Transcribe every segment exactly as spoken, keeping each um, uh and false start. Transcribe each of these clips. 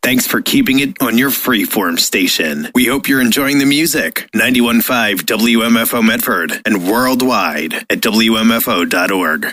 Thanks for keeping it on your freeform station. We hope you're enjoying the music. ninety-one point five W M F O Medford and worldwide at W M F O dot org.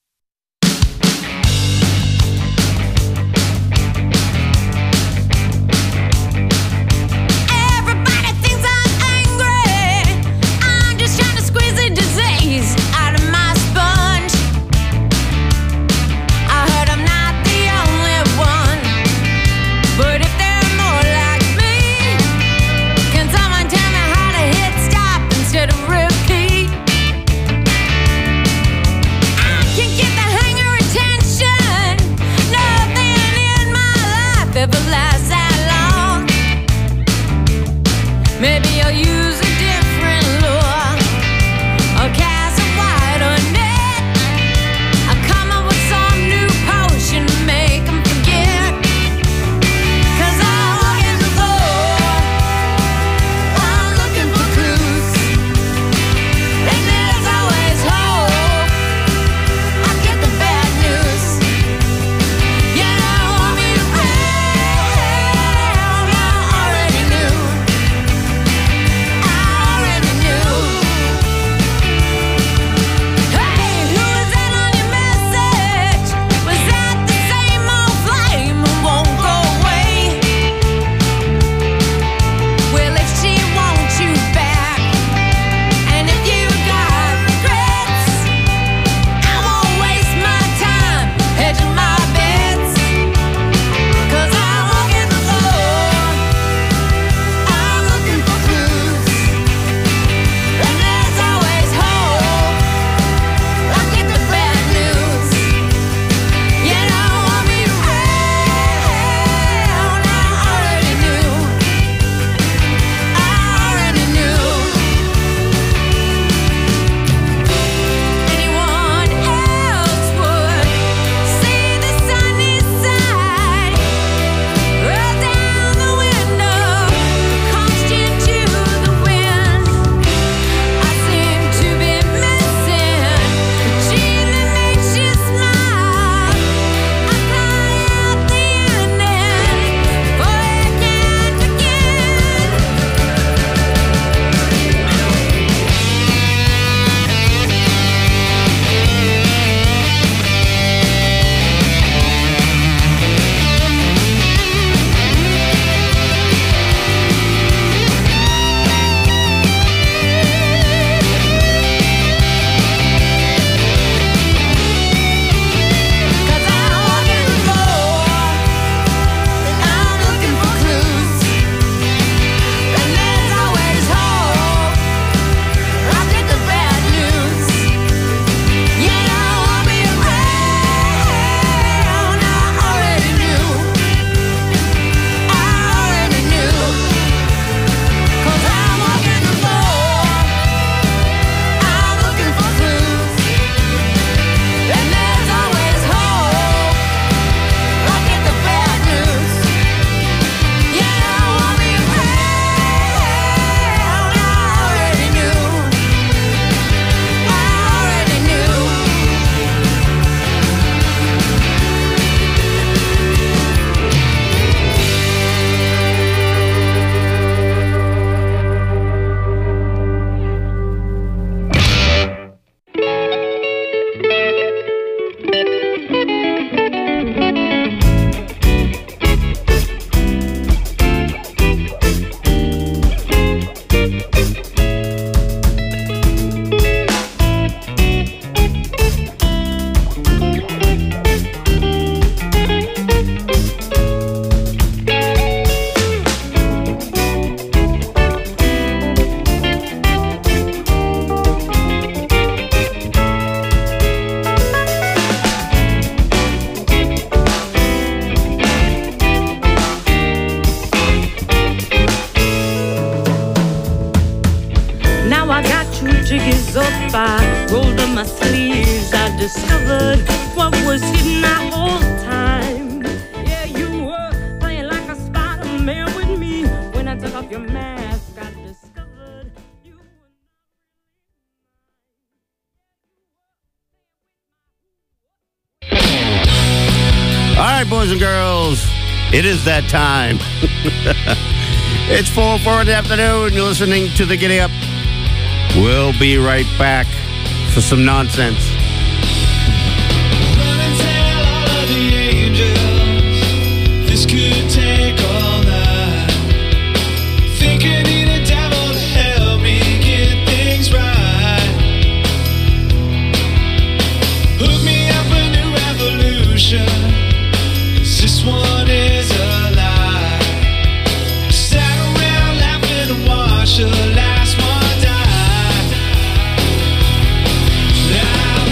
I rolled up my sleeves, I discovered what was hidden that whole time. Yeah, you were playing like a Spider-Man with me. When I took off your mask, I discovered you were. All right, boys and girls, It is that time. It's four oh four in the afternoon. You're listening to The Giddy Up. We'll be right back for some nonsense. Run and tell all of the angels this could take all night. Think I need a devil to help me get things right. Hook me up a new revolution, 'cause this one is a lie. Sat around laughing and watched the last one die. Now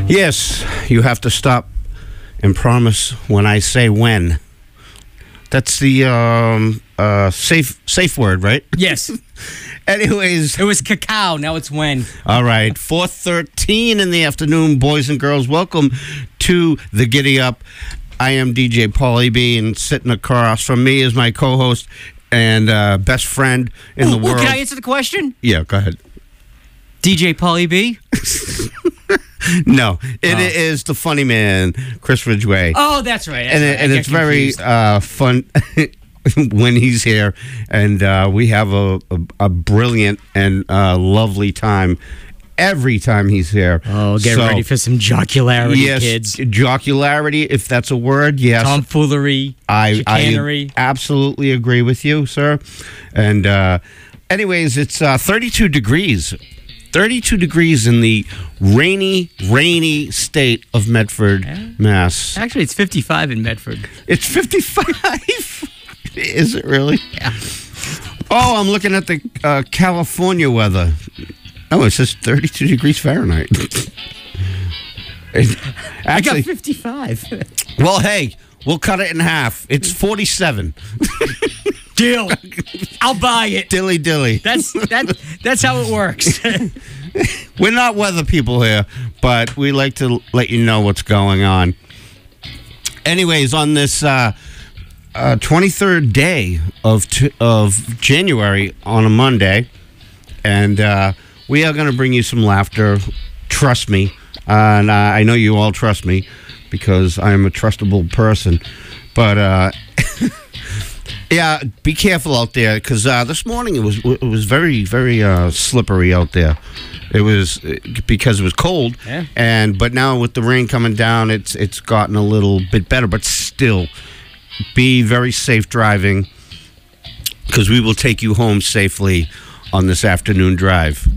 Yes, you have to stop and promise when I say when. That's the um, uh, safe safe word, right? Yes. Anyways, It was cacao. Now it's when. all right, four thirteen in the afternoon, boys and girls. Welcome to the Giddy Up. I am D J Paulie B, and sitting across from me is my co-host and uh, best friend in the Ooh, world. Can I answer the question? Yeah, go ahead. D J Paulie B. No, it Oh. is the funny man, Chris Ridgway. Oh, that's right. That's and right. it, I and get it's very confused. uh, fun when he's here, and uh, we have a, a, a brilliant and uh, lovely time every time he's here. Oh, get So, ready for some jocularity, yes, kids. jocularity, if that's a word. Yes, Tomfoolery, I, chicanery. I absolutely agree with you, sir. And uh, anyways, it's uh, thirty-two degrees. thirty-two degrees in the rainy, rainy state of Medford, Mass. Actually, it's fifty-five in Medford. It's fifty-five. Is it really? Yeah. Oh, I'm looking at the uh, California weather. Oh, it says thirty-two degrees Fahrenheit. It- I got Actually, fifty-five. well, hey, we'll cut it in half. It's forty-seven. Deal. I'll buy it. Dilly dilly. That's that. That's how it works. We're not weather people here, but we like to let you know what's going on. Anyways, on this uh, uh, twenty-third day of t- of January on a Monday, and uh, we are going to bring you some laughter. Trust me, uh, and uh, I know you all trust me because I am a trustable person. But uh, yeah, be careful out there because uh, this morning it was it was very very uh, slippery out there. It was uh, because it was cold, Yeah. and but now with the rain coming down, it's it's gotten a little bit better. But still, be very safe driving because we will take you home safely on this afternoon drive.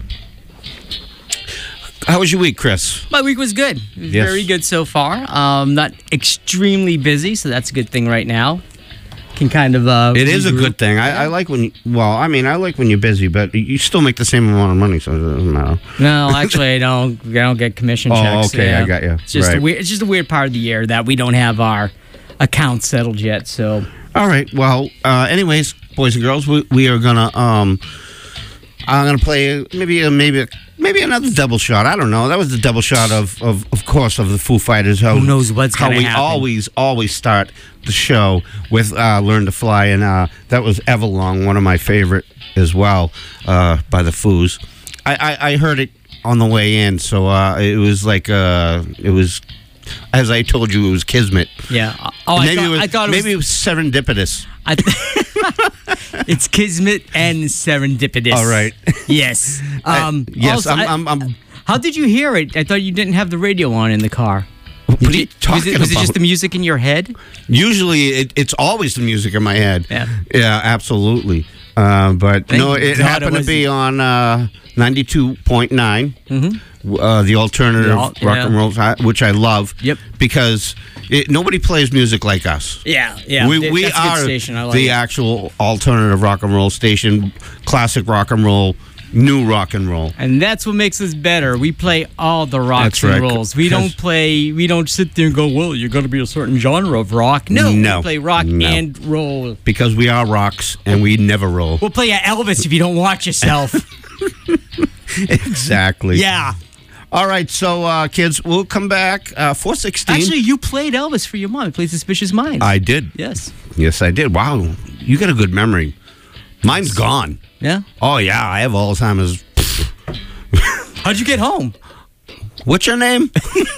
How was your week, Chris? My week was good. It was Yes. very good so far. Um, not extremely busy, so that's a good thing right now. Can kind of. Uh, It is a regroup. good thing. I, I like when. You, well, I mean, I like when you're busy, but you still make the same amount of money, so it doesn't matter. No, actually, I don't. I don't get commission Oh, checks. okay, yeah. I got you. It's just Right. a weird. It's just a weird part of the year that we don't have our accounts settled yet. So All right. Well, uh, anyways, boys and girls, we, we are gonna. Um, I'm gonna play maybe a, maybe a, maybe another double shot. I don't know. That was the double shot of of, of course of the Foo Fighters. How, Who knows what's how gonna we happen. always always start the show with uh, "Learn to Fly," and uh, that was Everlong, one of my favorite as well, uh, by the Foos. I, I, I heard it on the way in, so uh, it was like uh, it was. As I told you, it was kismet. yeah. Oh, I maybe thought it was, I thought it maybe was. it was serendipitous. I th- it's kismet and serendipitous. All right. Yes. Uh, Um, yes, also, I'm, I- I'm, I'm. How did you hear it? I thought you didn't have the radio on in the car. What are you Was talking it, was it about? just the music in your head? Usually, it, it's always the music in my head. Yeah. yeah, absolutely. Uh, but Thank no, it God happened it to be was- on uh, ninety-two point nine, Mm-hmm. uh, the alternative The al- rock yeah. and roll, uh, which I love. Yep. Because it, nobody plays music like us. Yeah, yeah. we Th- we that's a good are station. I like the it. actual alternative rock and roll station, classic rock and roll, new rock and roll. And that's what makes us better. We play all the rocks That's and right. rolls. We don't play. We don't sit there and go, "Well, you're going to be a certain genre of rock." No, No. we play rock No. and roll. Because we are rocks and we never roll. We'll play a Elvis if you don't watch yourself. Exactly. Yeah. All right, so uh, kids, we'll come back. Uh, four sixteen. Actually, you played Elvis for your mom. You played Suspicious Minds. I did. yes. Yes, I did. Wow, you got a good memory. Mine's gone. Yeah. Oh yeah, I have Alzheimer's. How'd you get home, What's your name?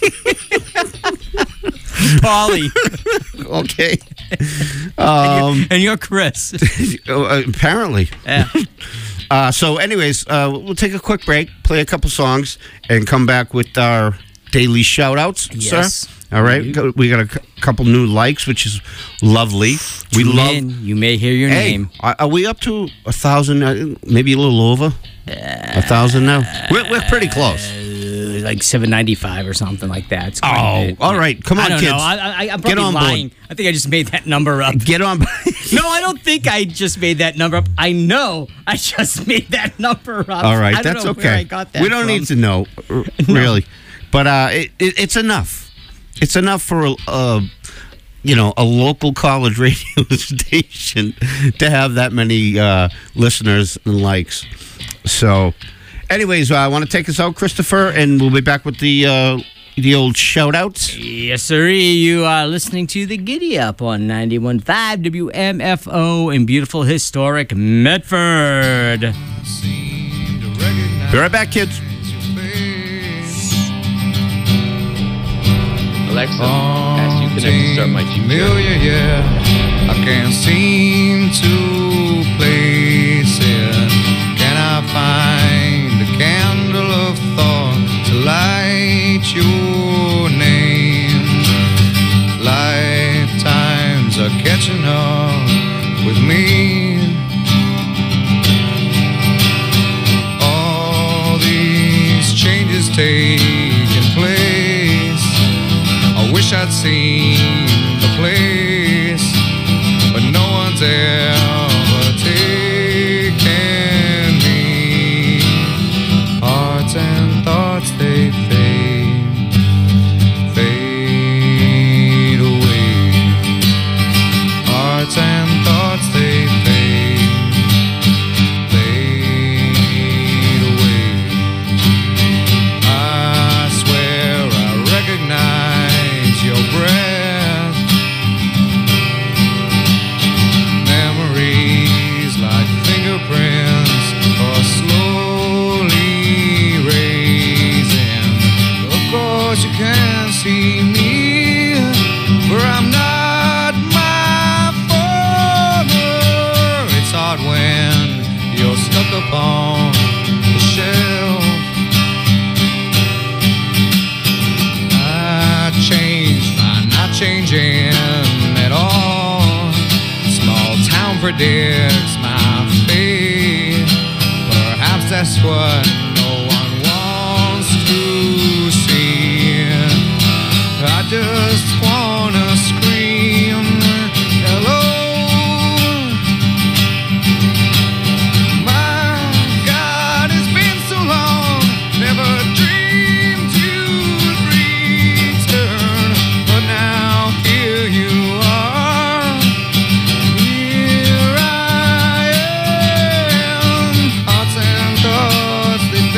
Polly? Okay. Um, and you're Chris. uh, apparently. Yeah. Uh, so, anyways, uh, we'll take a quick break, play a couple songs, and come back with our daily shout-outs, Yes. sir. All right, we got- we got a c- couple new likes, which is lovely. We Tune love. in, you may hear your Hey, name. are are we up to a thousand? Uh, maybe a little over. A thousand now. We're we're pretty close. Uh, like seven ninety-five or something like that. It's quite Oh, a bit. all right. Come I on, don't kids. know. I, I, I'm Get probably on board. lying. I think I just made that number up. Get on. No, I don't think I just made that number up. I know I just made that number up. All right, I don't that's know okay. Where I got that we don't from. need to know, r- really. But uh, it, it, it's enough. It's enough for a, a you know a local college radio station to have that many uh, listeners and likes. So, anyways, uh, I want to take us out, Christopher, and we'll be back with the uh, the old shout outs. Yes, sir. You are listening to the Giddy Up on ninety-one point five W M F O in beautiful historic Medford. Be right back, kids. Alexa, ask you connect to start my G P S. Familiar, yeah. I can't seem to place it. Can I find a candle of thought to light your name? Lifetimes are catching up with me. All these changes taking place. I wish I'd seen the place, but no one's ever taken me. Hearts and thoughts, they fade, fade away. Hearts and thoughts, they fade, fade away. I swear I recognize your breath. Memories like fingerprints are slowly raising. Of course you can see me, but I'm not my father. It's hard when you're stuck upon the shelf. I changed by not changing at all. Small town predicts my fate. Perhaps that's what no one wants to see. I just wanna scream hello. My God, it's been so long. Never dreamed you'd return, but now here you are. Here I am. Hearts and thoughts, they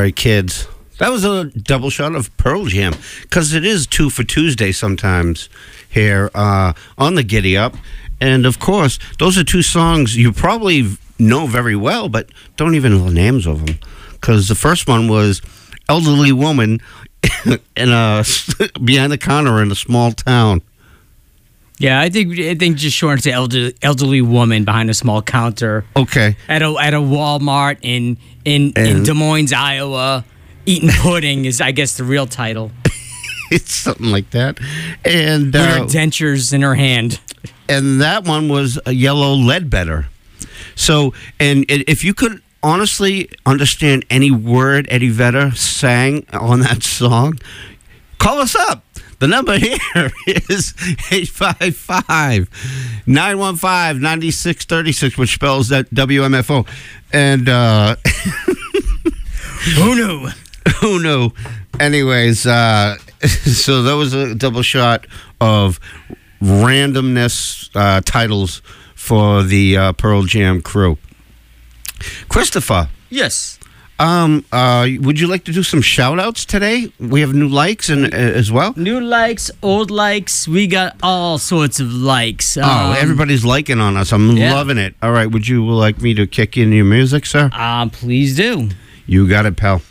right, kids. That was a double shot of Pearl Jam because it is two for Tuesday sometimes here uh, on the Giddy Up. And, of course, those are two songs you probably know very well, but don't even know the names of them. Because the first one was Elderly Woman in a, behind the counter in a small town. Yeah, I think I think just short to elder, elderly woman behind a small counter. Okay. At a at a Walmart in in, in And- Des Moines, Iowa, eating pudding is I guess the real title. It's something like that. And With her uh, dentures in her hand. and that one was a Yellow Ledbetter. So, and i- if you could honestly understand any word Eddie Vedder sang on that song, call us up. The number here is eight five five, nine one five, nine six three six, which spells that W M F O. And uh, Who knew? who knew? Anyways, uh, so that was a double shot of randomness uh, titles for the uh, Pearl Jam crew. Christopher, Yes. um, uh, would you like to do some shout outs today? We have new likes and uh, as well. New likes, old likes, we got all sorts of likes. Oh, Um, everybody's liking on us. I'm yeah. loving it. All right, would you like me to kick in your music, sir? Uh, please do. You got it, pal.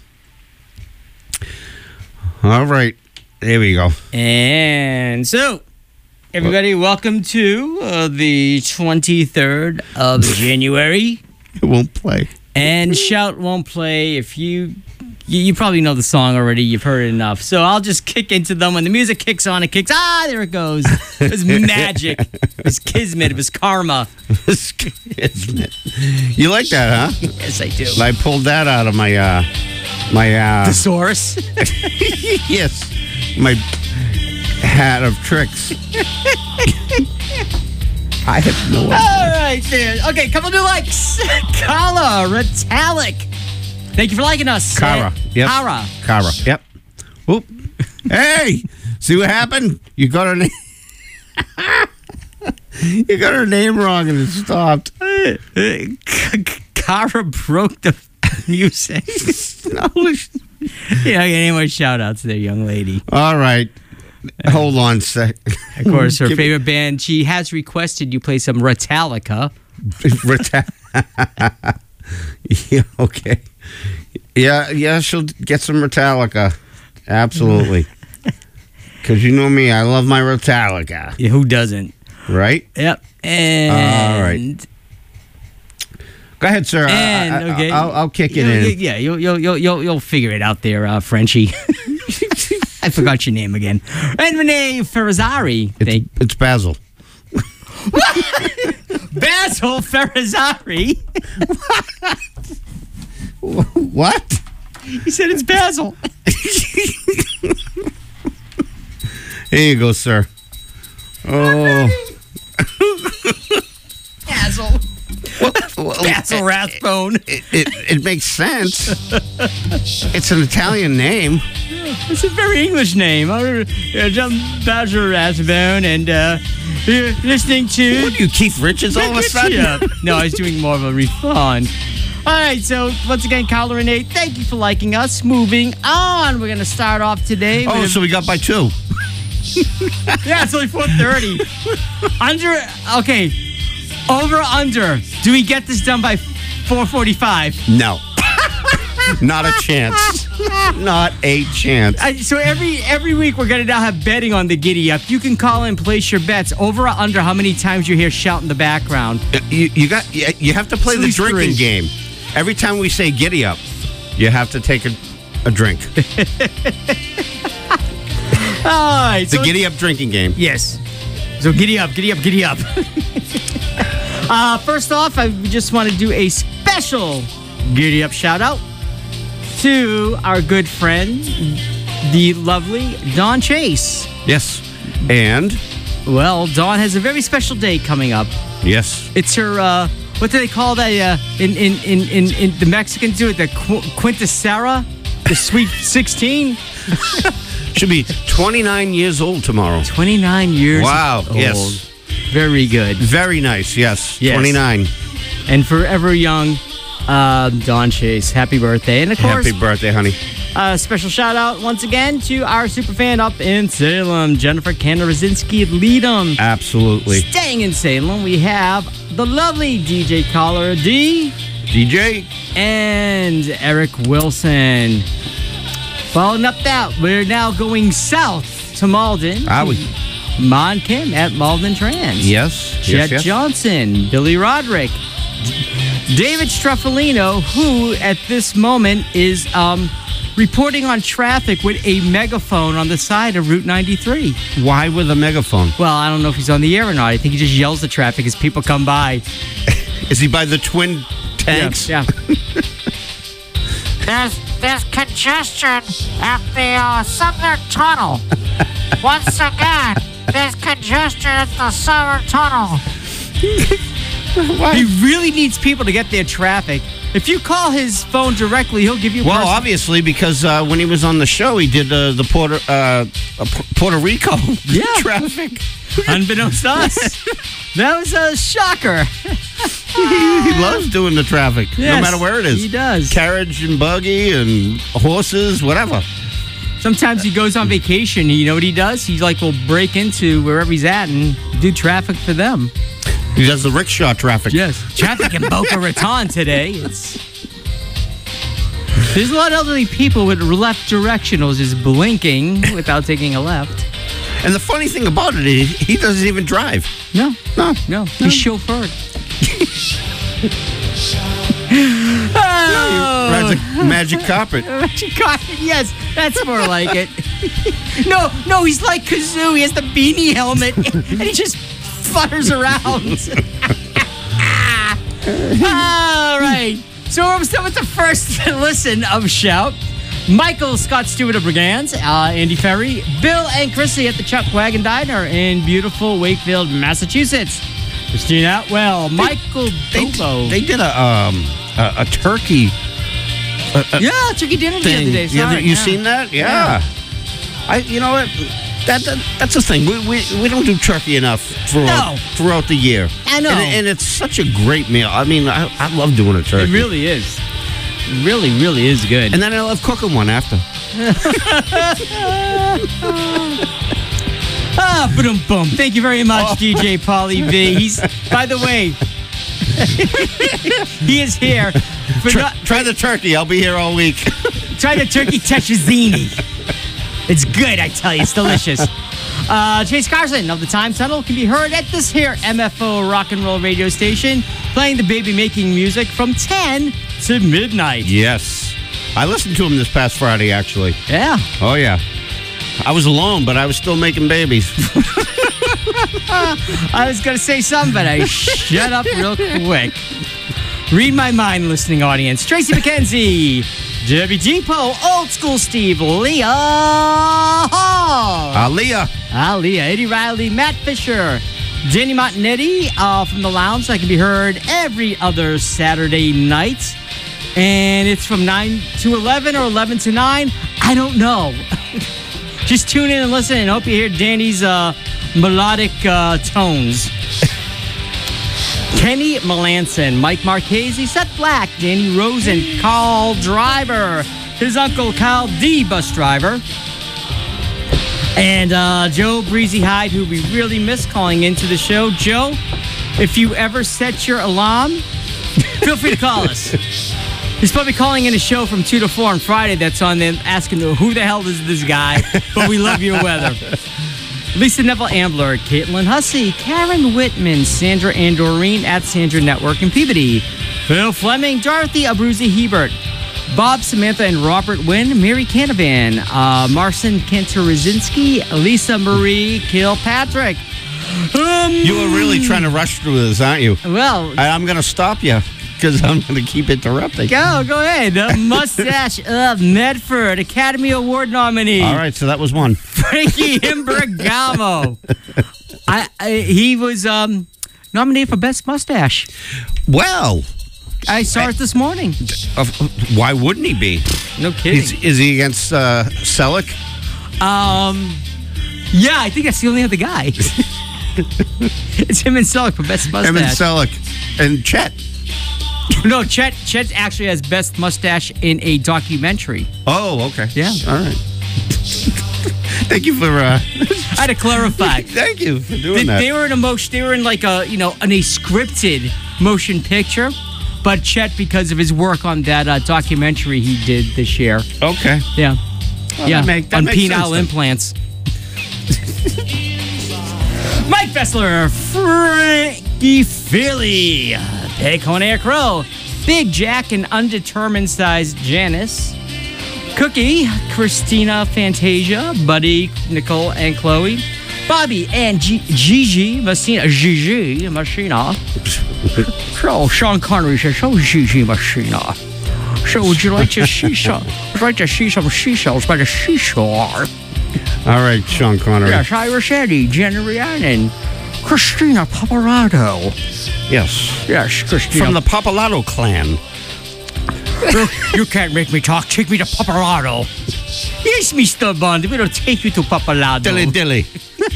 All right, there we go. And so, everybody, welcome to uh, the twenty-third of January. It won't play. And Shout won't play. If you, you you probably know the song already. You've heard it enough. So I'll just kick into them. When the music kicks on, it kicks. Ah, there it goes. It was magic. It was kismet. It was karma. Isn't it? You like that, huh? Yes, I do. I pulled that out of my uh my uh Thesaurus. yes, my hat of tricks. I have no idea. All right, then. Okay, couple new likes. Kala Retallic. Thank you for liking us. Kara. Uh, Yep. Kara. Kara. Yep. Whoop. Hey, see what happened? You got her name. You got her name wrong and it stopped. Kara broke the music. No, it's- Yeah, okay, anyway, shout out to the young lady. All right. Hold on a sec. Of course, her Give- favorite band. She has requested you play some Retallica. Reta- yeah, okay. Yeah, yeah, she'll get some Metallica. Absolutely. Because you know me, I love my Metallica. Yeah, who doesn't? Right? Yep. And All right. Go ahead, sir. I- And I, okay, I'll, I'll kick it You'll- in. Yeah, you'll you'll you'll you'll, you'll figure it out there, uh, Frenchie. I forgot your name again. And Renee Ferrazzari. It's, Thank it's Basil. Basil Ferrazzari. What? He said it's Basil. Here you go, sir. Oh. Basil. Well, Basil Rathbone. It, it, it makes sense. It's an Italian name. It's a very English name. Uh, John Basil Rathbone, and uh, you're listening to. What are you, Keith Richards, all of a sudden? Yeah. No, I was doing more of a refrain. All right, so once again, Carla Renee, thank you for liking us. Moving on, we're going to start off today. Oh, with- so we got by two. yeah, it's only four thirty. Under, okay, over, under. Do we get this done by four forty-five? No. Not a chance. Not a chance. Uh, so every every week we're going to now have betting on the Giddy Up. You can call and place your bets over or under how many times you hear shout in the background. You, you got. You, you have to play At the least drinking three. game. Every time we say giddy up, you have to take a, a drink. All right. The so giddy up drinking game. Yes. So giddy up, giddy up, giddy up. uh, first off, I just want to do a special giddy up shout out to our good friend, the lovely Dawn Chase. Yes. And Well, Dawn has a very special day coming up. yes. It's her, uh, what do they call that? Uh, in, in, in, in, in the Mexicans do it, the qu- quintessera, the sweet sixteen. Should be twenty-nine years old tomorrow. twenty-nine years Wow, old. yes. Very good. Very nice. Yes. Yes. twenty-nine. And forever young. Um, Dawn Chase, happy birthday. And of course, Happy birthday, honey. a special shout out once again to our super fan up in Salem, Jennifer Kanarazinski Leadham. Absolutely. Staying in Salem, we have the lovely D J Caller D D J. and Eric Wilson. Following up that, we're now going south to Malden. Ah, we- Mon Kim at Malden Trans. Yes. Chet yes, yes. Johnson, Billy Roderick, David Struffolino, who at this moment is um, reporting on traffic with a megaphone on the side of Route ninety-three. Why with a megaphone? Well, I don't know if he's on the air or not. I think he just yells at traffic as people come by. Is he by the twin tanks? Yeah. There's there's congestion at the uh, Sumner Tunnel. Once again, there's congestion at the Sumner Tunnel. He really needs people to get their traffic. If you call his phone directly, he'll give you. Well, person- obviously, because uh, when he was on the show, he did uh, the Puerto uh, uh, P- Puerto Rico Yeah. traffic. Unbeknownst to us, that was a shocker. he loves doing the traffic, no Yes, matter where it is. he does. Carriage and buggy and horses, whatever. Sometimes he goes on vacation. You know what he does? He like will break into wherever he's at and do traffic for them. He does the rickshaw traffic. Yes, traffic in Boca Raton today. It's there's a lot of elderly people with left directionals just blinking without taking a left. And the funny thing about it is, he doesn't even drive. No, No, no, he's chauffeured. Oh. rides a magic carpet. Magic carpet, yes, that's more like it. No, no, he's like Kazoo. He has the beanie helmet and he just flutters around. All right. So we're still with the first listen of Shout. Michael Scott Stewart of Brigands, uh, Andy Ferry, Bill and Chrissy at the Chuck Wagon Diner in beautiful Wakefield, Massachusetts. Christine Atwell, Michael They, Bobo. they did a um a, a turkey yeah, turkey dinner the thing. other day. The other- Sorry, you yeah. seen that? Yeah. I you know what? That, that that's the thing. We, we we don't do turkey enough throughout No. throughout the year. I know. And, and it's such a great meal. I mean, I, I love doing a turkey. It really is. Really, really is good. And then I love cooking one after. Ah, boom, boom. Thank you very much, D J Pauly V. He's, by the way, he is here. For Try, not, try the turkey. I'll be here all week. try the turkey tetrazzini. It's good, I tell you. It's delicious. Uh, Chase Carson of the Time Tunnel can be heard at this here M F O rock and roll radio station, playing the baby making music from ten to midnight. Yes. I listened to him this past Friday, actually. Yeah. Oh, yeah. I was alone, but I was still making babies. I was going to say something, but I shut up real quick. Read my mind, listening audience. Tracy McKenzie, Debbie Depot, Old School Steve, Leah Hall. Aaliyah. Ah, Leah, Eddie Riley, Matt Fisher, Jenny Montanetti uh, from the Lounge. That can be heard every other Saturday night. And it's from nine to eleven or eleven to nine. I don't know. Just tune in and listen and hope you hear Danny's uh, melodic uh, tones. Kenny Melanson, Mike Marchese, Seth Black, Danny Rosen, Carl Driver, his uncle Kyle D. Bus Driver, and uh, Joe Breezy Hyde, who we really miss calling into the show. Joe, if you ever set your alarm, feel free to call us. He's probably calling in a show from two to four on Friday that's on them asking who the hell is this guy, but we love your weather. Lisa Neville Ambler, Caitlin Hussey, Karen Whitman, Sandra Andorine at Sandra Network in Peabody, Phil Fleming, Dorothy Abruzzi Hebert, Bob, Samantha, and Robert Wynn, Mary Canavan, uh, Marcin Kantorazinski, Lisa Marie Kilpatrick. Um, You were really trying to rush through this, aren't you? well, I, I'm going to stop you because I'm going to keep interrupting. go, go ahead. The Mustache of Medford, Academy Award nominee. All right, so that was one. Frankie Imbragamo. I, I he was um, nominated for Best Mustache. Well, I saw it this morning. uh, why wouldn't he be? No kidding. Is, is he against uh, Selleck? Um, yeah, I think that's the only other guy. It's him and Selleck for Best Mustache. Him and Selleck. And Chet. No, Chet Chet actually has best mustache in a documentary. Oh, okay. Yeah. All right. Thank you for. Uh, I had to clarify. thank you for doing They, that. they were in a motion. They were in like a you know in a scripted motion picture, but Chet, because of his work on that uh, documentary he did this year. okay. Yeah. Well, yeah. that make- that on makes penile sense then. implants. Mike Fessler, Frankie Philly, Big Air Crow, Big Jack and undetermined sized Janice, Cookie, Christina Fantasia, Buddy, Nicole and Chloe, Bobby and G- Gigi Messina, Gigi Messina. So Sean Connery says, so Gigi Messina. So would you like to see some? Would you like to see some seashells by the seashore? All right, Sean Connery. Yes, Irish Eddie, Jenny Rhiannon, Christina Paparazzo. Yes. Yes, Christina. From the Papalato clan. you, you can't make me talk. Take me to Paparazzo. Yes, Mister Bond. We'll take you to Paparazzo. Dilly dilly.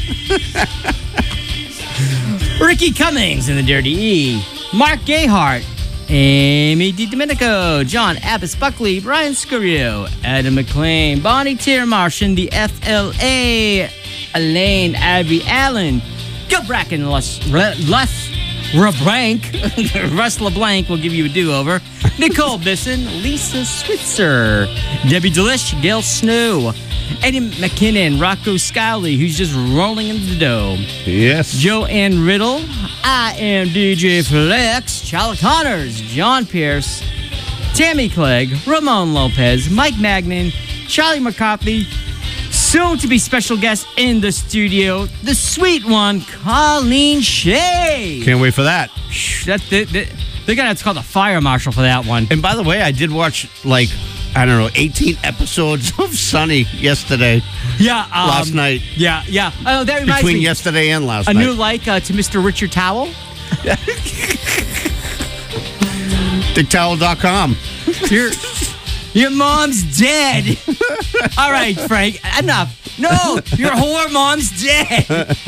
Ricky Cummings in the Dirty E. Mark Gayhart. Amy DiDomenico, John Abbas Buckley, Brian Scurio, Adam McLean, Bonnie Tiermarsh, the F L A, Elaine Abby Allen, Gil Bracken, Les, Les LeBlanc, Russ LeBlanc will give you a do-over, Nicole Bisson, Lisa Switzer, Debbie Delish, Gail Snow, Eddie McKinnon, Rocco Scowley, who's just rolling in the dough. Yes. Joanne Riddle, I am D J Flex, Charlie Connors, John Pierce, Tammy Clegg, Ramon Lopez, Mike Magnan, Charlie McCarthy, soon to be special guest in the studio, the sweet one, Colleen Shea. Can't wait for that. That, that, that, they're going to have to call the fire marshal for that one. And by the way, I did watch like, I don't know, eighteen episodes of Sunny yesterday. Yeah. Um, Last night. Yeah, yeah. Oh, that reminds Between me. yesterday and last A night. new like uh, to Mister Richard Towell. Dick Towel dot com. Your, your mom's dead. All right, Frank, enough. No, your whore mom's dead.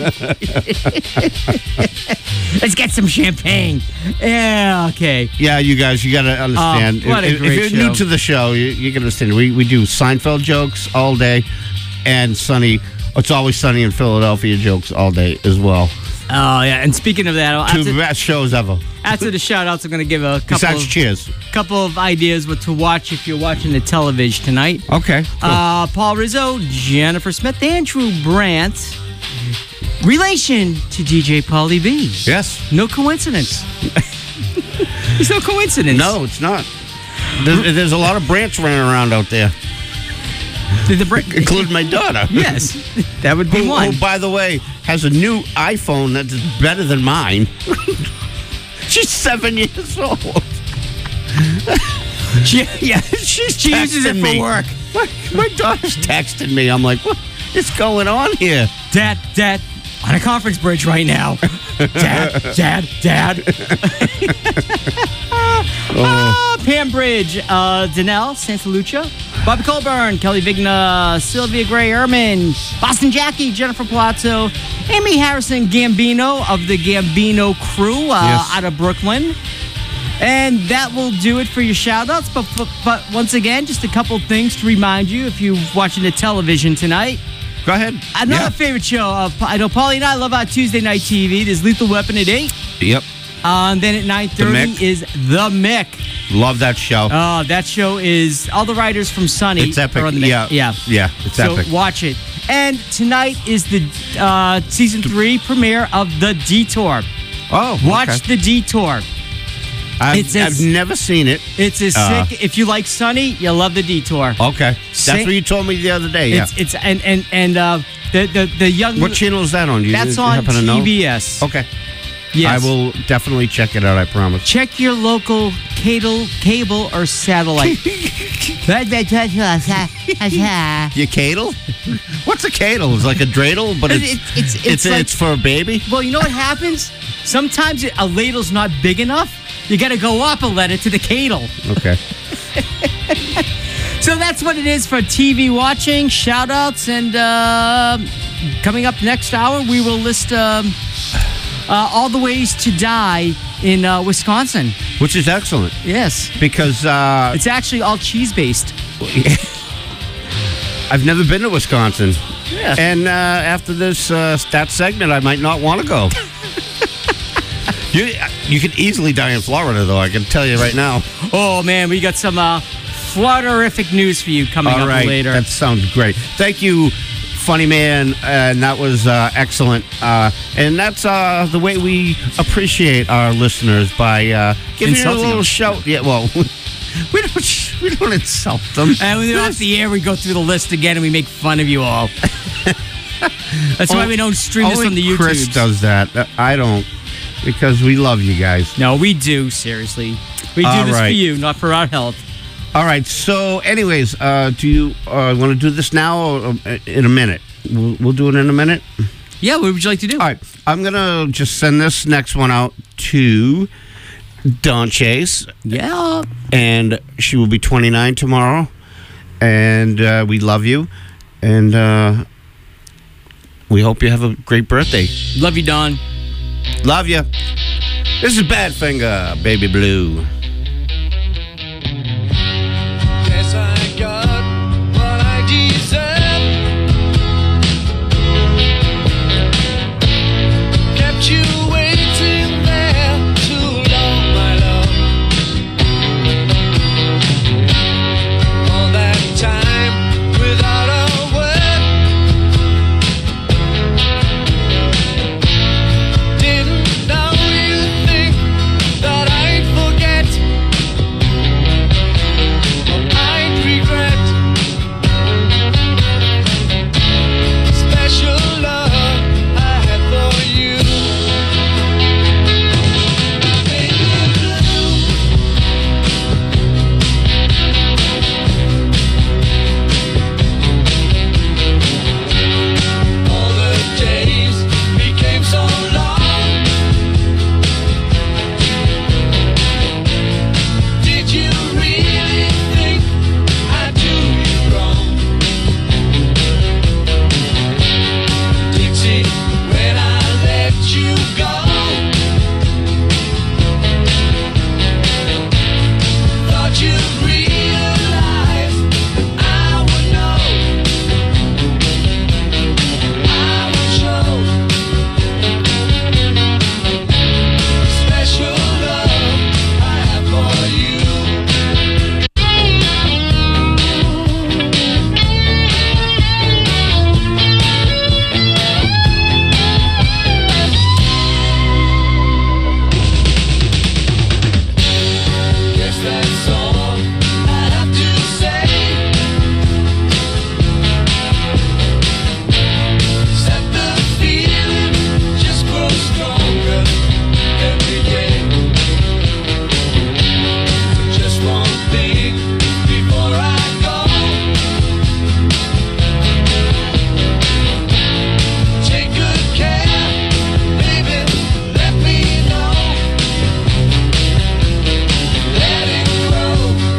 Let's get some champagne. Yeah, okay. Yeah, you guys, you got to understand. Oh, what a if, if great you're show. new to the show, you, you got to understand. We, we do Seinfeld jokes all day and Sunny. It's always Sunny in Philadelphia jokes all day as well. Oh, yeah. And speaking of that, Two after, best shows ever. after the shout outs, I'm going to give a couple Besides of, Cheers. couple of ideas what to watch if you're watching the television tonight. Okay. Cool. Uh, Paul Rizzo, Jennifer Smith, Andrew Brandt. Relation to D J Pauly B. yes. No coincidence. There's no coincidence. No, it's not. There's, there's a lot of Brants running around out there, The, the, Bra- including my daughter. yes, that would be Who, one. who, by the way, has a new iPhone that's better than mine. She's seven years old. She, yeah, She's she uses it texting for me. work. My, my daughter's texting me. I'm like, what is going on here? Dad, Dad, on a conference bridge right now. Dad, Dad, Dad. Ah, Pam Bridge, uh, Danelle, Santa Lucia, Bobby Colburn, Kelly Vigna, Sylvia Gray Ehrman, Boston Jackie, Jennifer Palazzo, Amy Harrison Gambino of the Gambino crew uh, Yes. out of Brooklyn. And that will do it for your shout-outs. But, but, but once again, just a couple things to remind you if you're watching the television tonight. Go ahead. Another Yeah. favorite show. Uh, I know Paulie and I love our Tuesday night T V. There's Lethal Weapon at eight. Yep. Uh, and then at nine thirty Mick. is The Mick. Love that show. Oh, that show is all the writers from Sunny. It's epic. are on the Mick. Yeah. Yeah. Yeah, it's so epic. watch it. And tonight is the uh, season three premiere of The Detour. Oh, Watch okay. The Detour. I've, it's as- I've never seen it. It's a Uh, sick. If you like Sunny, you'll love The Detour. Okay. Say- That's what you told me the other day. Yeah. It's it's and and and uh, the the the young. What channel is that on? Do you, That's you on happen to know? T B S. Okay. Yes. I will definitely check it out, I promise. Check your local cable, cable or satellite. Your cadle? What's a cadle? It's like a dreidel, but it's It's- it's- it's it's, like- it's for a baby? Well, you know what happens? Sometimes a ladle's not big enough. You got to go up a letter to the cadle. Okay. So that's what it is for T V watching, shout outs, and uh, coming up next hour, we will list um, uh, all the ways to die in uh, Wisconsin. which is excellent Yes. because uh, It's actually all cheese based. I've never been to Wisconsin. Yeah. And uh, after this uh, that segment, I might not want to go. you you could easily die in Florida, though. I can tell you right now. Oh, man, we got some uh, Florida-rific news for you coming All up right, later. that sounds great. Thank you, funny man, and that was uh, excellent. Uh, and that's uh, the way we appreciate our listeners by uh, giving you a Insulting little them. shout. Yeah, well, we don't we don't insult them. And when they're off the air, we go through the list again and we make fun of you all. That's why we don't stream this Only on the YouTube. Chris does that. Uh, I don't, because we love you guys. No, we do, seriously. We do All this right. for you, not for our health. All right. So, anyways, uh, do you uh, want to do this now or uh, in a minute? We'll, we'll do it in a minute. Yeah, what would you like to do? All right. I'm gonna just send this next one out to Dawn Chase, Yeah. and she will be twenty-nine tomorrow. And uh, we love you, and uh, we hope you have a great birthday. Love you, Don. Love you. This is Badfinger, Baby Blue. Yes, I got what I deserve. Kept you waiting there too long, my love. All that time without a word. Didn't know you think that I'd forget. I'd regret. Special love I had for you. Baby blue. All the days became so long. Did you really think I'd do you wrong? Dixie, when I let you go, thought you'd realize I would know, I would show special love I have for you. Guess that's all I have to say. Set the feeling just grows stronger every day. Just one thing before I go. Take good care, baby. Let me know. Let it grow.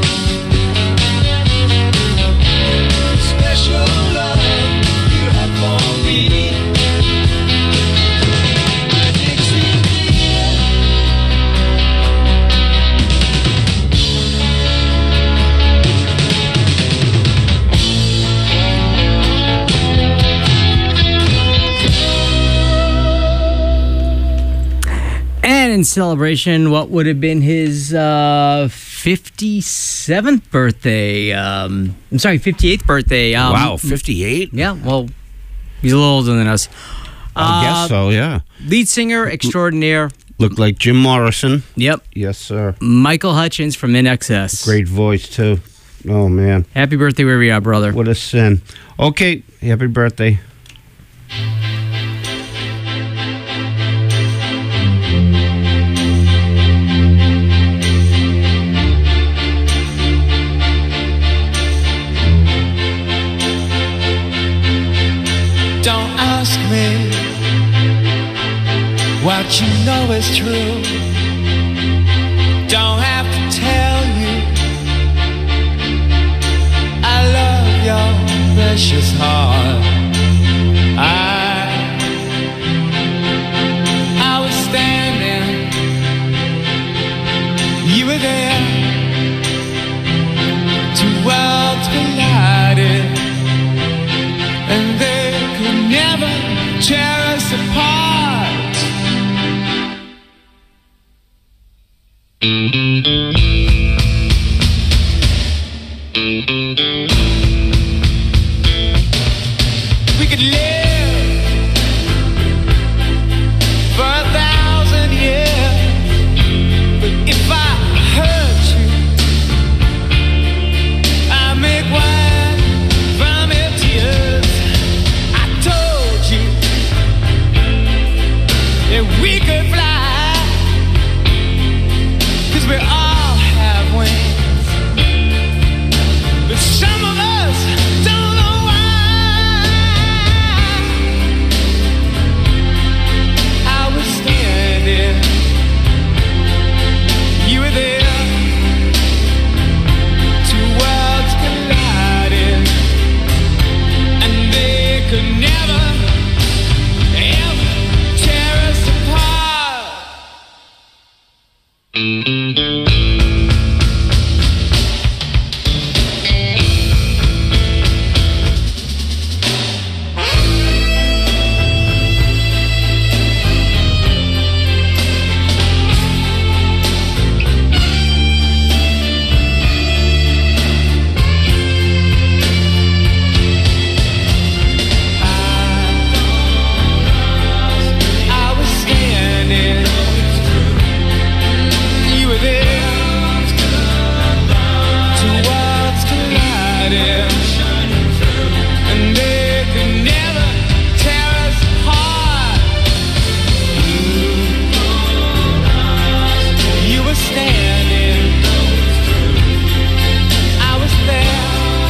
Special love you have for me. Dixie dear. And in celebration, what would have been his uh, fifty-seventh birthday? Um, I'm sorry, fifty-eighth birthday. Um, Wow, fifty-eight? Yeah, well, he's a little older than us. I Uh, guess so, yeah. Lead singer extraordinaire. Looked like Jim Morrison. Yep. Yes, sir. Michael Hutchins from In Excess. Great voice, too. Oh, man. Happy birthday wherever you are, brother. What a sin. Okay, happy birthday. Don't ask me what you know is true. Don't have to tell you I love your precious heart. I I was standing, you there. Two worlds collided, and they could never tear us apart. We could live for a thousand years, but if I hurt you, I make wine from your tears. I told you that we could fly, 'cause we all have wings, but some of us don't know why. I was standing, you were there. Two worlds collided, and they could never, ever tear us apart. I was standing, you were there. Two worlds collided, and they could never tear us apart. You were standing, I was there.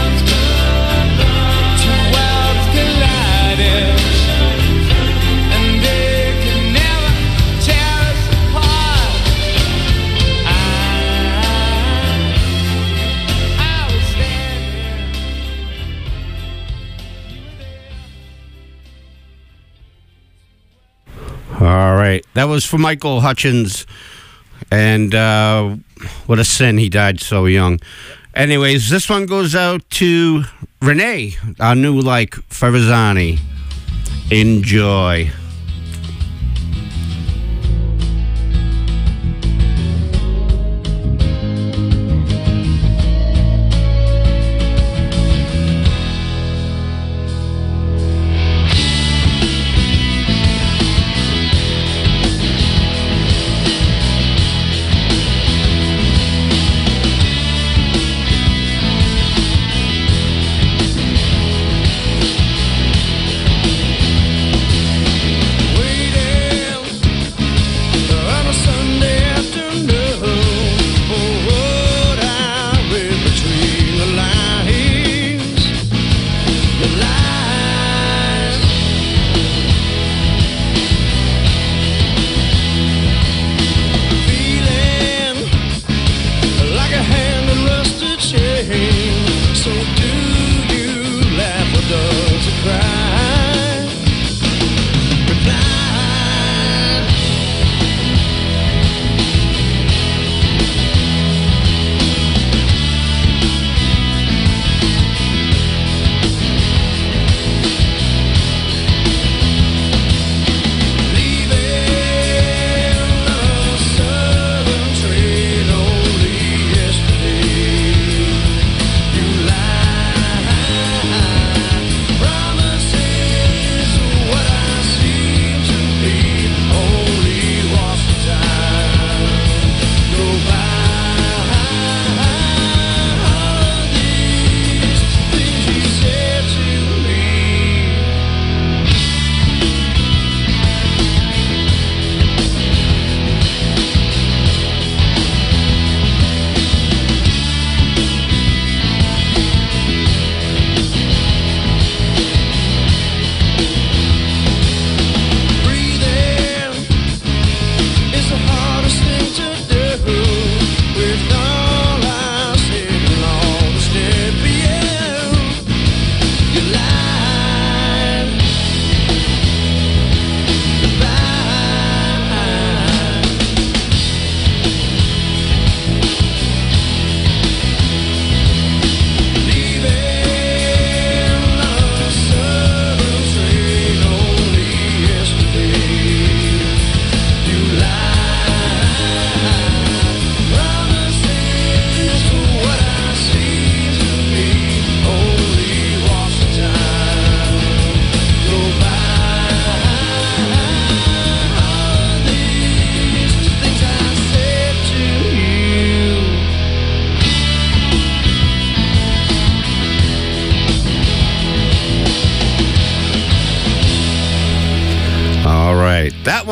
Two worlds collided, and they could never tear us apart. I, I was standing. All right. That was for Michael Hutchins. And uh, what a sin he died so young. Anyways, this one goes out to Renee, our new like Farizani. Enjoy. I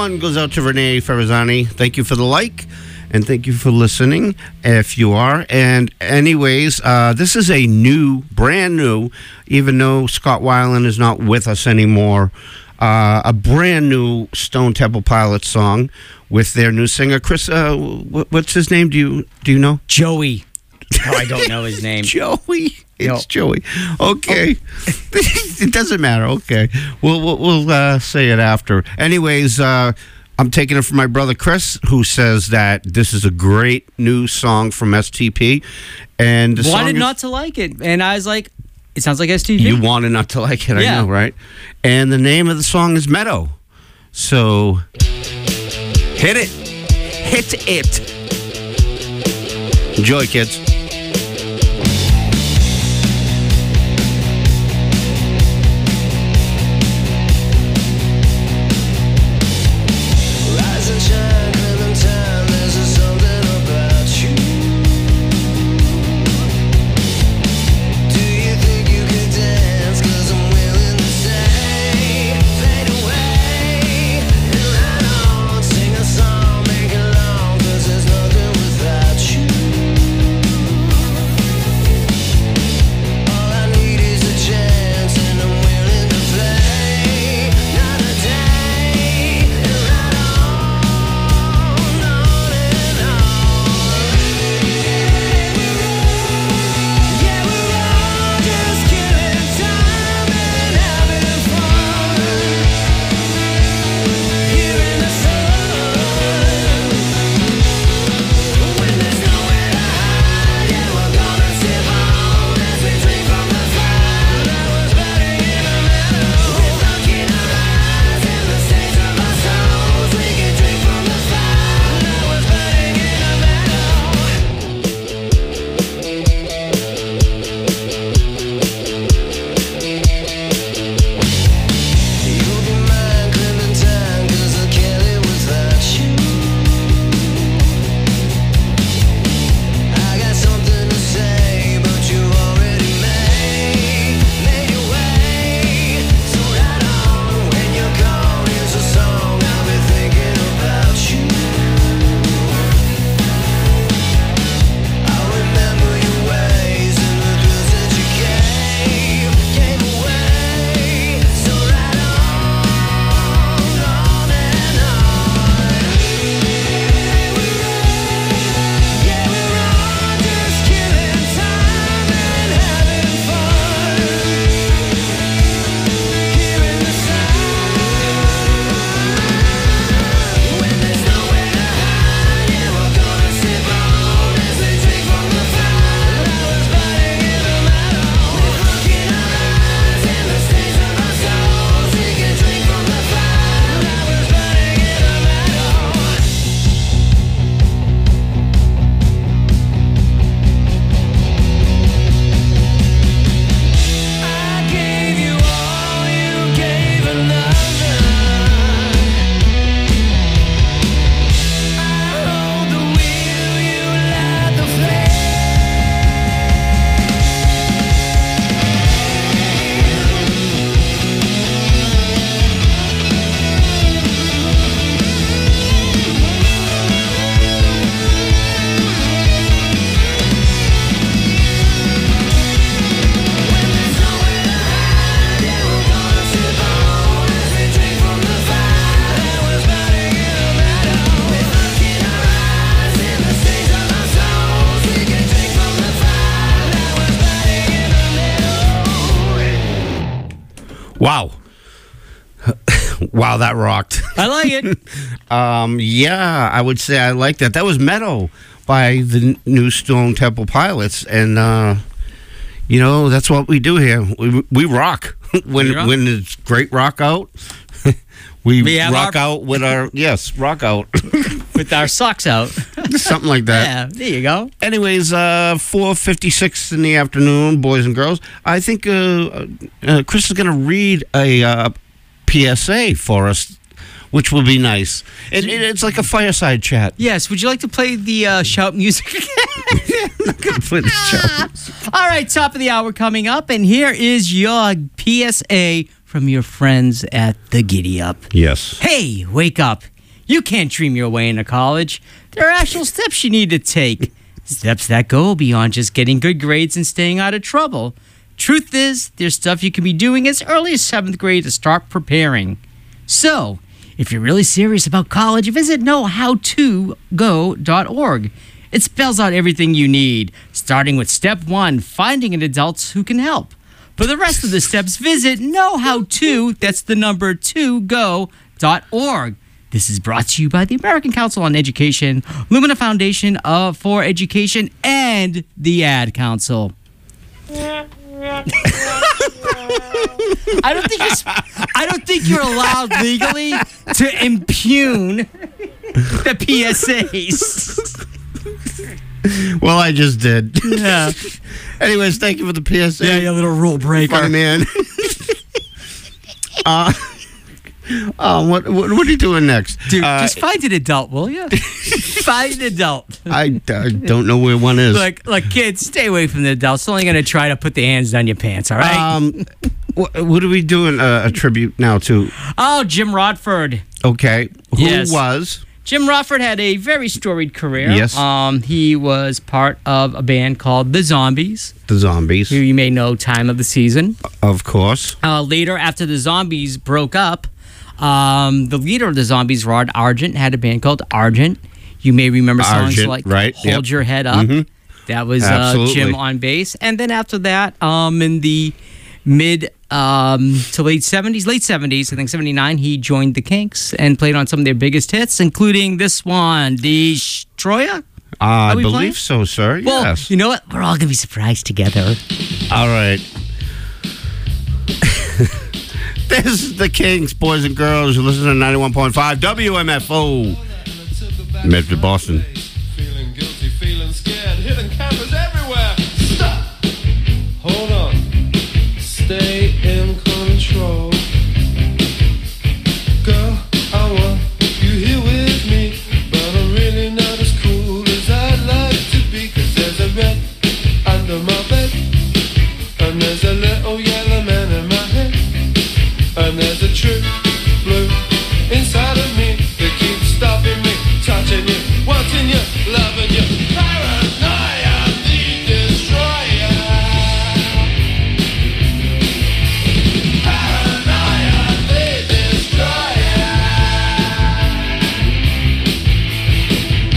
one goes out to Renee Ferrazani. Thank you for the like, and thank you for listening, if you are. And anyways, uh, this is a new, brand new, even though Scott Weiland is not with us anymore, uh, a brand new Stone Temple Pilots song with their new singer, Chris. Uh, what, what's his name? Do you do you know? Joey. Oh, I don't know his name. Joey. It's No. Joey. Okay. It doesn't matter. Okay. We'll we'll, we'll uh, say it after. Anyways, uh, I'm taking it from my brother Chris, who says that this is a great new song from S T P. And the Wanted song is- not to like it. And I was like, it sounds like S T P. You wanted not to like it, I Yeah. know, right? And the name of the song is Meadow. So hit it. Hit it. Enjoy, kids. Rise and shine, Clementine, there's just something about you. Do you think you could dance? 'Cause I'm willing to say, fade away. And ride on, sing a song, make it long, 'cause there's nothing without you. All I need is a chance, and I'm willing to play. Not a day, and ride on, on and on. Yeah, we're all just killing time and having fun here in the sun. When there's nowhere to hide, yeah, we're gonna sip on as we drink from the fire that was burning in the meadow. With luck in our eyes and the stains of our souls, we can drink from the fire that was burning in the meadow. You'll be mine, Clementine, 'cause I can't live without you. I got something to say, but you already made made your way. So ride on when you're gone. Here's a song I'll be thinking about you. I'll remember your ways and the thrills that you gave gave away. So ride on, on and on. Yeah, we're all just killing time and having fun here in the sun. When there's nowhere to hide, yeah, we're gonna sip on as we drink from the fire that was burning in the meadow. With luck in our eyes and the stains of our souls, we can drink from the fire that was burning in the meadow. I gave you all, you gave another. I hold the wheel, you light the When there's nowhere to hide, yeah, we're gonna sip on as we drink from the fire that was burning in the meadow. With luck in our eyes and the stains of our souls, we can drink from the fire that was burning in the meadow. Wow. Wow, that rocked. I like it. Um, yeah, I would say I like that. That was Meadow by the n- new Stone Temple Pilots, and uh, you know that's what we do here. We we rock when We rock. when it's great rock out. we We have rock our- out with our yes rock out With our socks out. something like that. Yeah, there you go. Anyways, uh, four fifty-six in the afternoon, boys and girls. I think uh, uh, Chris is going to read a uh, P S A for us, which will be nice. It, it, it's like a fireside chat. Yes, would you like to play the uh, shout music again? For the show. All right, top of the hour coming up, and here is your P S A from your friends at the Giddy Up. Yes. Hey, wake up. You can't dream your way into college. There are actual steps you need to take. Steps that go beyond just getting good grades and staying out of trouble. Truth is, there's stuff you can be doing as early as seventh grade to start preparing. So, if you're really serious about college, visit know how to go dot org. It spells out everything you need, starting with step one, finding an adult who can help. For the rest of the steps, visit know how to, that's the number two, go dot org. This is brought to you by the American Council on Education, Lumina Foundation uh, for Education, and the Ad Council. I don't think you're, I don't think you're allowed legally to impugn the P S As. Well, I just did. Yeah. Anyways, thank you for the P S A. Yeah, you little rule breaker. Funny man. uh, uh, what, what what are you doing next? Dude, uh, just find an adult, will you? Find an adult. I, I don't know where one is. Like, like, kids, stay away from the adults. They're only going to try to put their hands down your pants, all right? Um, what, what are we doing uh, a tribute now to? Oh, Jim Rodford. Okay. Who Yes. was? Jim Rodford had a very storied career. Yes. Um, he was part of a band called The Zombies, The Zombies. who you may know Time of the Season. Of course. Uh, later, after the Zombies broke up, um, the leader of the Zombies, Rod Argent, had a band called Argent. You may remember songs Argent, like right, Hold yep. Your Head Up. Mhm. That was uh, Absolutely. Jim on bass. And then after that, um, in the mid um, to late seventies, late seventies, I think seventy-nine, he joined the Kinks and played on some of their biggest hits, including this one, Destroyer. Uh, I we believe playing? so, sir. Well, yes. you know what? We're all going to be surprised together. All right. This is the Kings, boys and girls. You listen to ninety-one point five W M F O, Medford, Boston. Feeling guilty, feeling scared, hidden cameras everywhere. Stop! Hold on. Stay in control. Girl, I want you here with me, but I'm really not as cool as I'd like to be. Cause there's a red under my bed, and there's a little yellow man in my head, and there's a true blue inside of me that keeps stopping me, touching you, wanting you, loving you. Pirate!